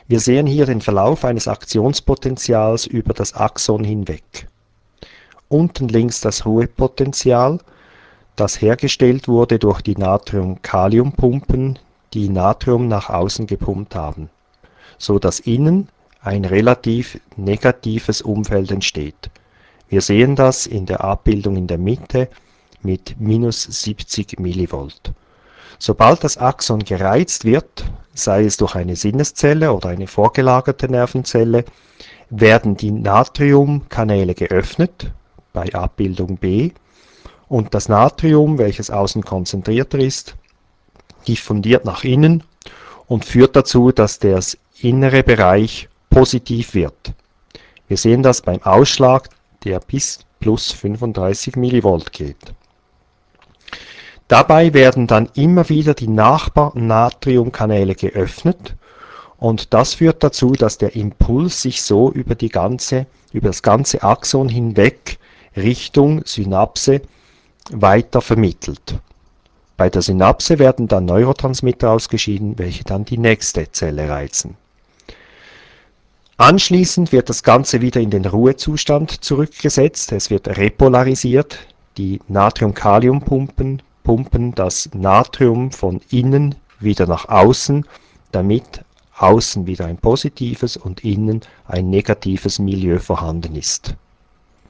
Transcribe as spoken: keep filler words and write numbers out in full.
Wir sehen hier den Verlauf eines Aktionspotentials über das Axon hinweg. Unten links das Ruhepotential, das hergestellt wurde durch die Natrium-Kalium-Pumpen, die Natrium nach außen gepumpt haben, so dass innen ein relativ negatives Umfeld entsteht. Wir sehen das in der Abbildung in der Mitte mit minus siebzig Millivolt. Sobald das Axon gereizt wird, sei es durch eine Sinneszelle oder eine vorgelagerte Nervenzelle, werden die Natriumkanäle geöffnet, bei Abbildung B, und das Natrium, welches außen konzentrierter ist, diffundiert nach innen und führt dazu, dass der innere Bereich positiv wird. Wir sehen das beim Ausschlag, der bis plus fünfunddreißig Millivolt geht. Dabei werden dann immer wieder die Nachbar-Natriumkanäle geöffnet und das führt dazu, dass der Impuls sich so über, die ganze, über das ganze Axon hinweg Richtung Synapse weiter vermittelt. Bei der Synapse werden dann Neurotransmitter ausgeschieden, welche dann die nächste Zelle reizen. Anschließend wird das Ganze wieder in den Ruhezustand zurückgesetzt, es wird repolarisiert, die Natrium-Kalium-Pumpen pumpen das Natrium von innen wieder nach außen, damit außen wieder ein positives und innen ein negatives Milieu vorhanden ist.